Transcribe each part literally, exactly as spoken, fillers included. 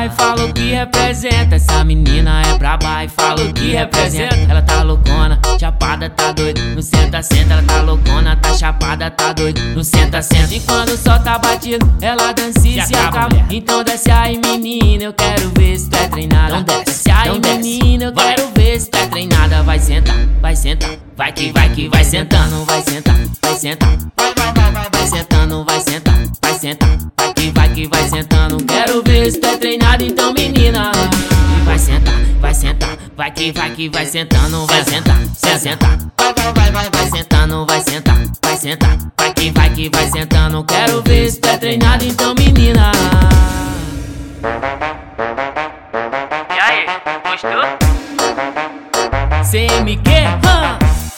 braba e fala o que representa. Essa menina é braba e fala o que representa. Ela tá loucona, chapada, tá doido. No senta, senta, ela tá loucona, tá chapada, tá doido. No senta, senta. E quando o sol tá batido, ela dança e se acaba. Então desce aí, menina, eu quero ver se tu é treinada. Então desce aí, menina, eu quero ver se tu é treinada. Vai sentar, vai sentar, vai que vai que vai sentando, vai sentar, vai sentar, vai vai vai vai vai sentando, vai sentar, vai sentar, vai que vai que vai sentando. Quero ver se tu é treinada, então menina. E vai sentar, vai sentar, vai que vai que vai sentando, vai sentar, se sentar, vai vai vai vai vai sentando, vai sentar, vai sentar, vai que vai que vai sentando. Quero ver se tu é treinada, então menina. E aí, gostou? C M Q, hã?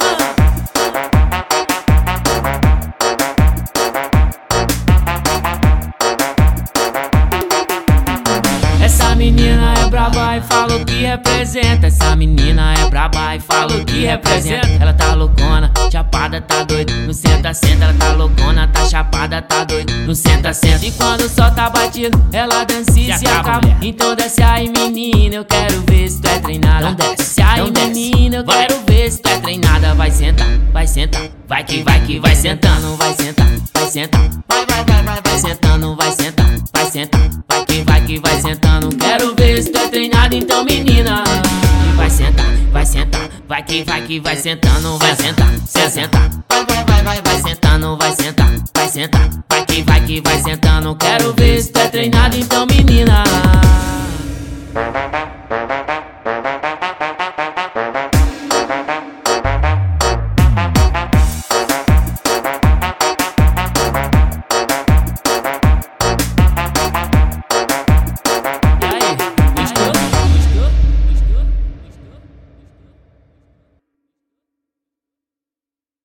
Essa menina é braba e fala o que representa. Essa menina é braba e fala o que representa. Ela tá loucona, chapada, tá doido. No senta, senta, ela tá loucona, tá chapada, tá doido. No senta, senta. E quando o sol tá batido, ela dança e se acaba. Então desce aí, menina, eu quero ver se tu é treinada. Então desce aí, menina, eu quero ver se tu é treinada. Vai sentar, vai sentar, vai que vai que vai sentando, vai sentar, vai sentar, vai vai vai vai vai sentando, vai sentar, vai sentar, vai que vai que vai sentando. Quero ver se tu é treinada, então menina. E vai sentar, vai sentar, vai que vai que vai sentando, vai sentar, se sentar, vai vai vai vai vai sentando, vai sentar, vai sentar, vai que vai que vai sentando. Quero ver se tu é treinada, então menina.